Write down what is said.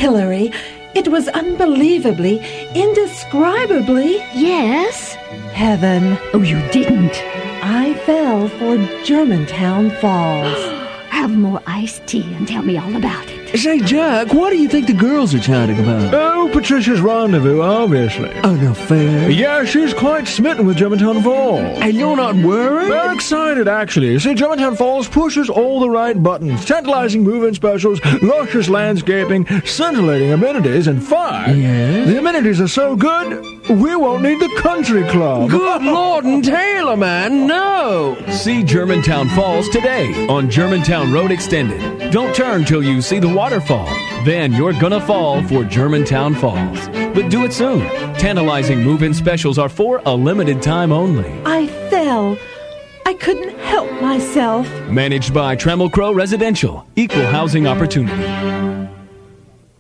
Hillary, it was unbelievably, indescribably... Yes? Heaven. Oh, you didn't. I fell for Germantown Falls. Have more iced tea and tell me all about it. Say, Jack, what do you think the girls are chatting about? Oh, Patricia's rendezvous, obviously. Oh, no fair. Yeah, she's quite smitten with Germantown Falls. And you're not worried? They're excited, actually. See, Germantown Falls pushes all the right buttons. Tantalizing move-in specials, luscious landscaping, scintillating amenities, and fun. Yes? The amenities are so good, we won't need the country club. Good Lord and Taylor, man, no! See Germantown Falls today on Germantown Road Extended. Don't turn till you see the waterfall. Then you're gonna fall for Germantown Falls. But do it soon. Tantalizing move-in specials are for a limited time only. I fell. I couldn't help myself. Managed by Trammell Crow Residential. Equal housing opportunity.